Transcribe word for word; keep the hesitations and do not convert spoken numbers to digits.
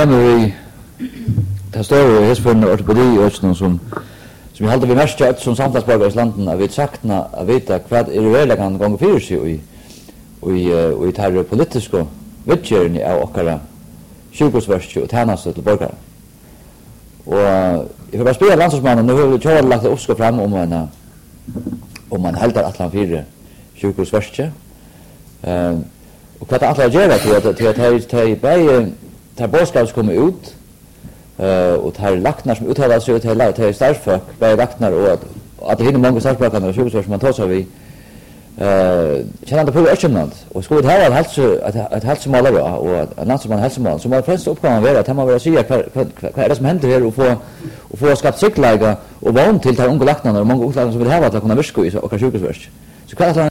nämner vi det større hesfunnen og ortopedi og som som vi halder vi mest kjøtt som samtalsborgere i landen av vi sakna av vita hva er det vel kan gånger fyrir seg i i og i tar politiske vidtjørende av okkara sjukehusverkje og tjeneste til borgere. Og jeg får bare spille landslagsmannen, nå har vi kjøret lagt det oppskå fram om en om man helder at han fire sjukehusverkje. Um, og hva det er å gjøre til at til at de tar bådskap som kommer ut uh, og tar laknar som uttaler seg til til starffolk, bare laknar og at, at det hinner mange starffolkene og sjukehusverkje som man tar seg vi Uh, kjenner det på Østjylland, og skulle det ha et, helse, et, et helsemål og et landsmann helsemål, så må det fremst oppgaven være at han må være å si hva, hva, hva er det som hender her, og få, og få skapt sikkerhet og vogn til de unge laknene og mange unge laknene som vil ha at de kunne virke i og sjukehusverk. Så hva er det